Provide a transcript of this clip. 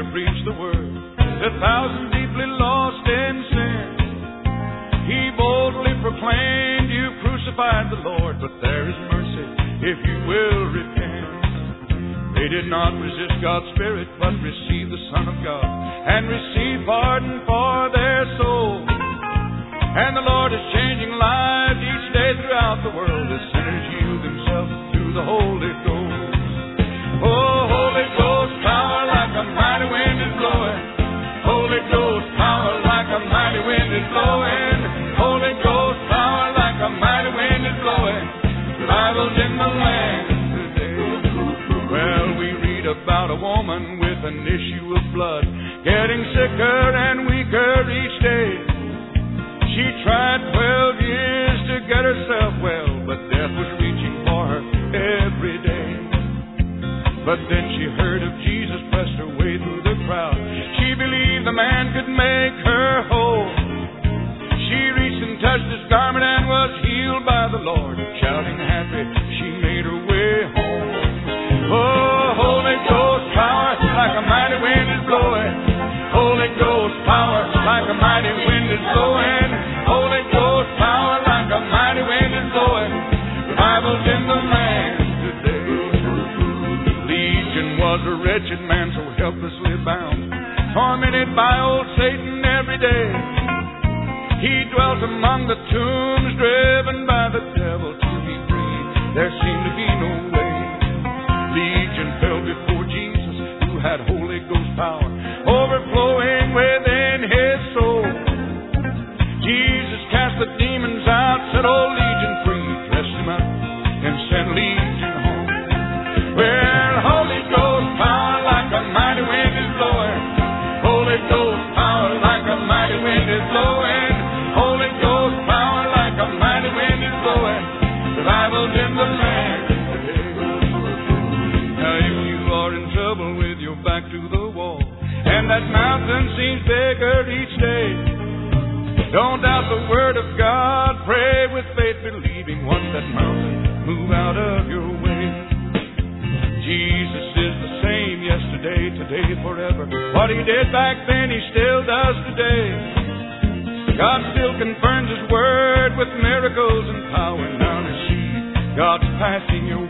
to preach the word to thousands deeply lost in sin. He boldly proclaimed, you crucified the Lord, but there is mercy if you will repent. They did not resist God's Spirit, but received the Son of God and received pardon for their souls. And the Lord is changing lives each day throughout the world as sinners yield themselves to the Holy Ghost. Oh, Holy Ghost power like a mighty wind is blowing. Holy Ghost power like a mighty wind is blowing. Holy Ghost power like a mighty wind is blowing. Revival's in the land today. Well, we read about a woman with an issue of blood, getting sicker and weaker each day. She tried 12 years to get herself well, but death was reaching for her every day. But then she heard of Jesus, pressed her way through the crowd. She believed the man could make her whole. She reached and touched his garment and was healed by the Lord. Shouting happy, she made her way home. Oh, Holy Ghost power like a mighty wind is blowing. Holy Ghost power like a mighty wind is blowing. Holy Ghost power like a mighty wind is blowing. Revival's in the land today. Legion was a wretched man so helplessly bound, tormented by old Satan every day. He dwelt among the tombs, driven by the devil to be free. There seemed to be no way. Legion fell before Jesus, who had Holy Ghost power overflowing within his soul. Jesus cast the demons out, set old Legion free, dressed him up, and sent Legion home. Well, Holy Ghost power like a mighty wind is blowing. Holy Ghost power like a mighty wind is blowing. Holy Ghost power like a mighty wind is blowing. Revival's in the land today. Now if you are in trouble with your back to the wall, and that mountain seems bigger each day, don't doubt the word of God. Pray with faith, believing once that mountain move out of your way. Jesus is the same yesterday, today, forever. What he did back then, he still does today. God still confirms his word with miracles and power. Now receive God's passing your